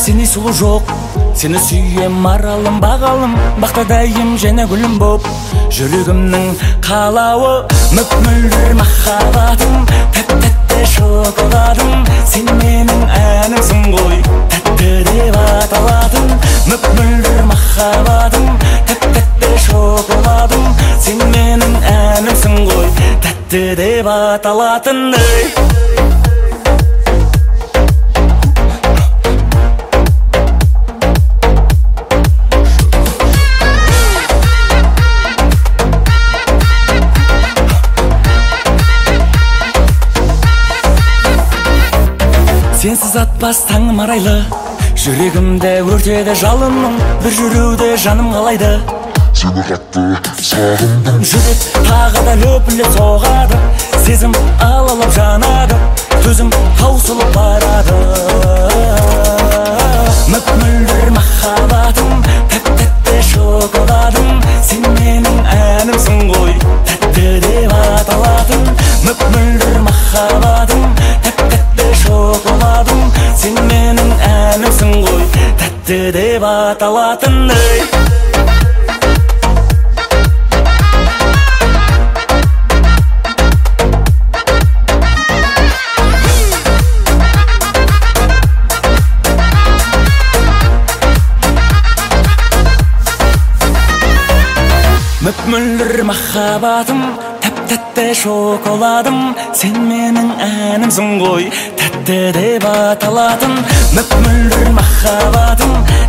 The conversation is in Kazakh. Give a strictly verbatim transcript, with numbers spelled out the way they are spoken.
сені сұлу жоқ, сені сүйем маралым бағалым, бақтадайым және гүлім боп. Жүрегімнің қалауы мөп-мөлдір махаббатым, тәп-тәтті шоколадым, сен менің әнімсің ғой, тәтті деп аталатын. Мөп-мөлдір махаббатым, тәп-тәтті шоколадым, сен менің әнімсің ғой, тәтті деп аталатын. Сенсіз атпас таңым арайлы, жүрегімде өртеді жалыным, бір жүруде жаным қалайды. Сені қатты сағындым, жүрек тағы да лөпіле соғады, сезім алалап жанады, төзім таусылып барады. Мөп-мөлдір махаббатым, тәп-тәтті шоколадым, сен менің әнімсің ғой, тәтті деп аталатын. Мөп-мөлдір махаббатым, тәп-тәтті шоколадым, сен менің әнімсің ғой, тәтті деп аталатын. Мөп-мөлдір махаббатым, тәп-тәтті шоколадым, сен менің әнімсің ғой, тәтті деп аталатын. Мөп-мөлдір махаббатым,